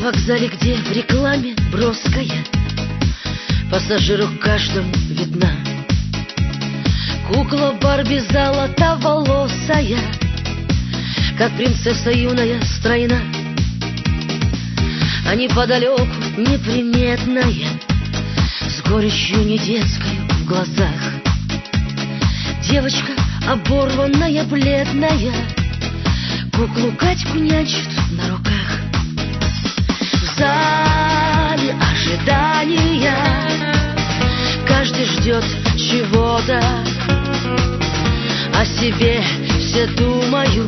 вокзале, где в рекламе броская, пассажиру каждому видна. Кукла Барби золотоволосая, как принцесса юная стройна. А неподалеку неприметная, с горечью не детской в глазах, девочка оборванная, бледная, куклу Катьку нянчит на руках. В зале ожидания каждый ждет чего-то, о себе все думают,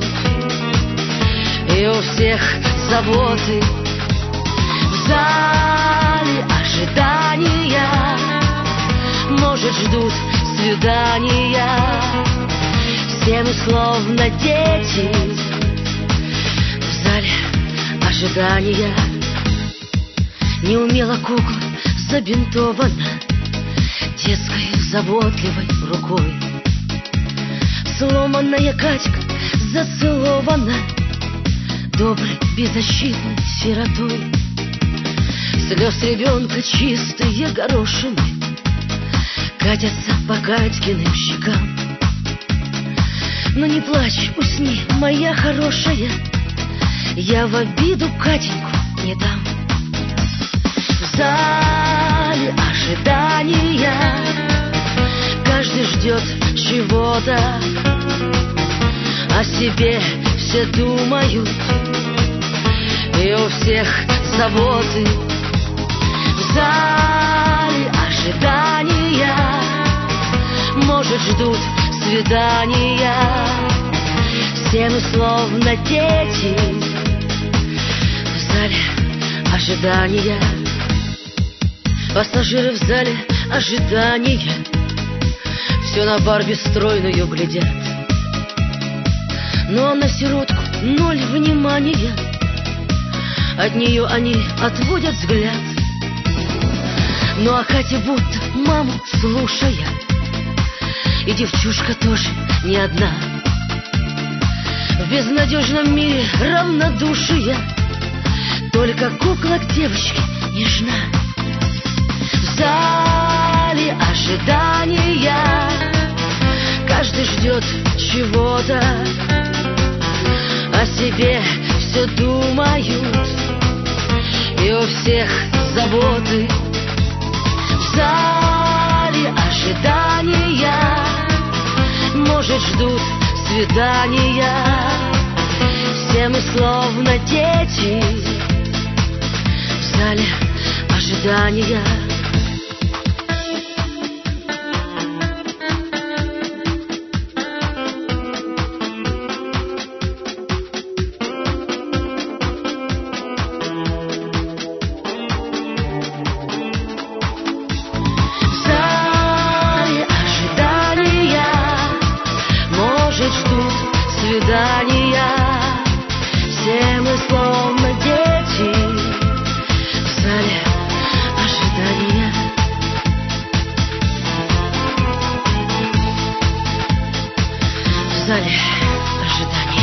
и у всех заботы. В зале ожидания, может, ждут свидания, все мы словно дети. В зале ожидания неумело кукла забинтована детской заботливой рукой. Сломанная Катька зацелована доброй беззащитной сиротой. Слез ребенка чистые горошины катятся по Катькиным щекам. Но не плачь, усни, моя хорошая, я в обиду Катеньку не дам. В зале ожидания каждый ждет чего-то, о себе все думают, и у всех заботы. В зале ожидания, может, ждут свидания, все мы словно дети. В зале ожидания, пассажиры в зале ожидания все на Барби стройную глядят, но на сиротку ноль внимания, от нее они отводят взгляд. Ну а Катя будто маму слушая, и девчушка тоже не одна, в безнадежном мире равнодушия, только кукла к девочке нежна. В зале ожидания каждый ждет чего-то, о себе все думают, и у всех заботы. В зале ожидания, может, ждут свидания, все мы словно дети. В зале ожидания. Свидания, все мы словно дети. В зале ожидания. В зале ожидания.